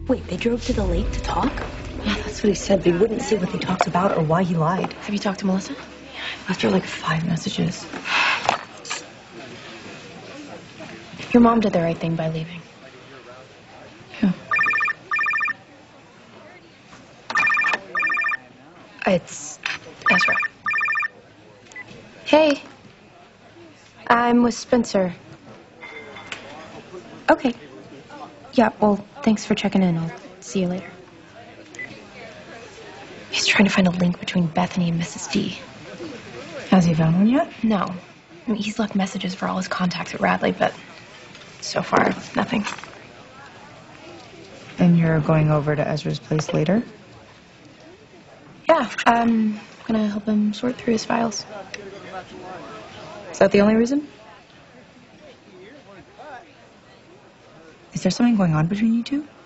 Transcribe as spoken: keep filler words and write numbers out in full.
Wait, they drove to the lake to talk? Yeah, that's what he said. They wouldn't say what they talked about or why he lied. Have you talked to Melissa? Yeah, I left her like five messages. Your mom did the right thing by leaving. Who? It's Ezra. Hey. I'm with Spencer. Okay. Yeah, well, thanks for checking in. I'll see you later. He's trying to find a link between Bethany and Missus D. Has he found one yet? No. I mean, he's left messages for all his contacts at Radley, but so far, nothing. And you're going over to Ezra's place later? Yeah, I'm gonna help him sort through his files. Is that the only reason? Is there something going on between you two?